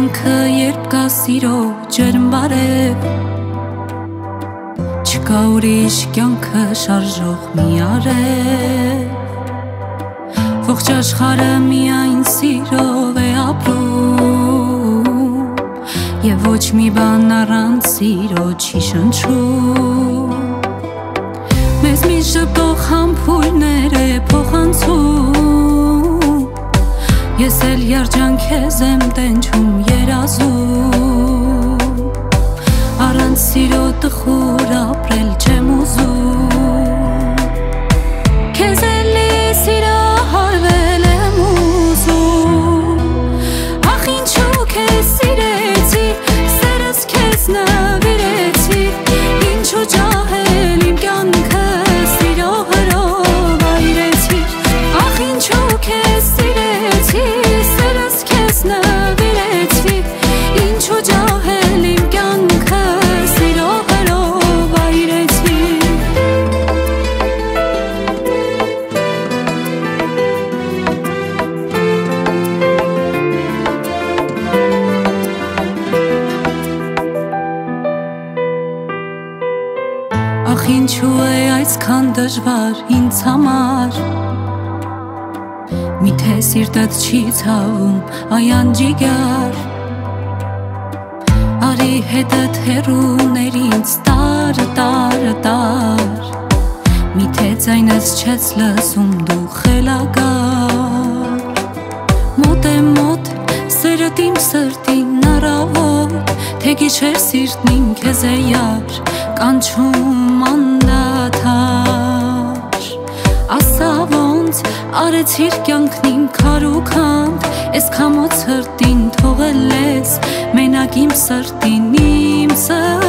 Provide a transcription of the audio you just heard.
կյանքը երբ կա սիրո ջերմ բարև, չկա ուրիշ կյանքը շարժող մի արև, ողջ աշխարհը միայն սիրով է ապրում, և ոչ մի բան առանց սիրո չի շնչում, մեզ մի շփող համբույրներ է փոխանցում, ես էլ երջանքեզ եմ տենչում երազում, առանց սիրո տխուր ապրել չեմ ուզում, քեզ էլի սիրահարվել եմ ուզում, ախ ինչու քեզ սիրեցի, սերս քեզ նվիրեցի, ինչու ջահել իմ կյանքը սիրո հրով այրեցի, ախ ինչու քեզ սիրեցի, սերս քեզ նվիրեցի, ինչու ջահել իմ կյանքը սիրո հրով այրեցի։ Ախ ինչու է այսքան դժվար ինձ համար, միթե սիրտդ չի ցավում այան ջիգար, արի հետդ հեռուներ ինձ տարը տարը տար, միթե ձայնս չես լսում դու խելագար, մոտ է մոտ սերդ իմ սրտին առավոտ, թե գիշեր սիրտն իմ քեզ է յար, կանչում անդադար, ասա ոնց արեցիր կյանքն իմ քարուքանդ, էս քամոց հրտին թողել ես մենակ իմ սրտին, իմ սրտին